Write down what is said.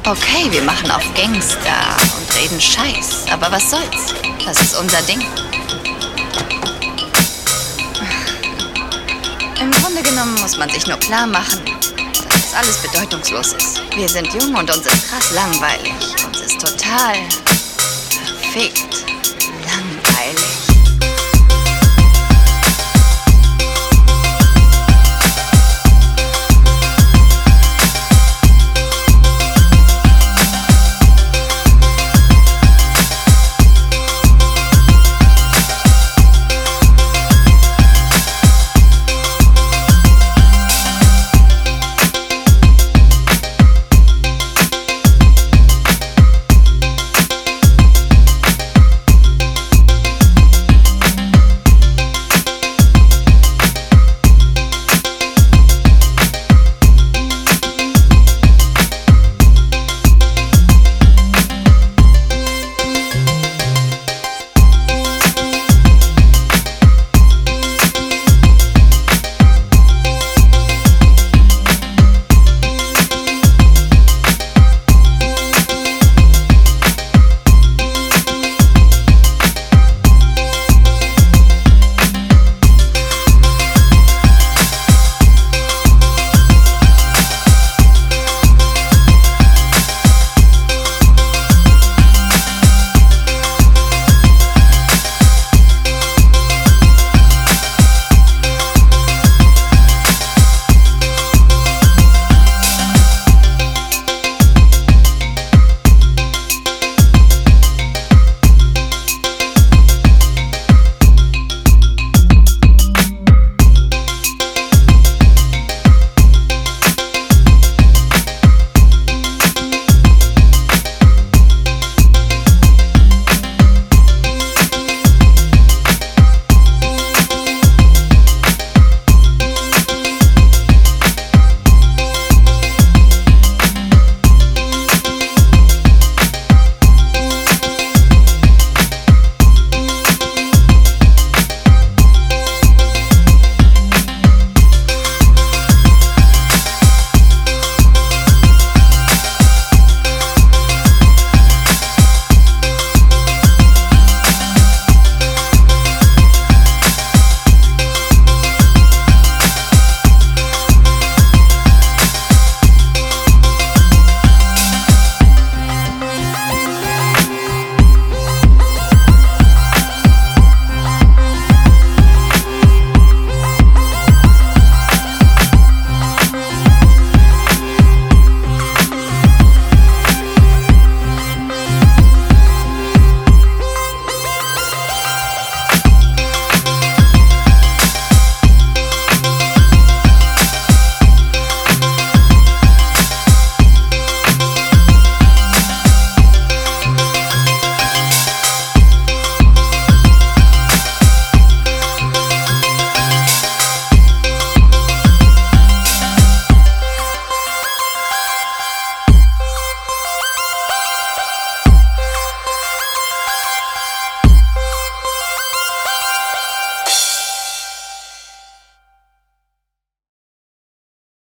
Okay, wir machen auf Gangster und reden Scheiß. Aber was soll's? Das ist unser Ding. Im Grunde genommen muss man sich nur klar machen, dass das alles bedeutungslos ist. Wir sind jung und uns ist krass langweilig. Uns ist total verfickt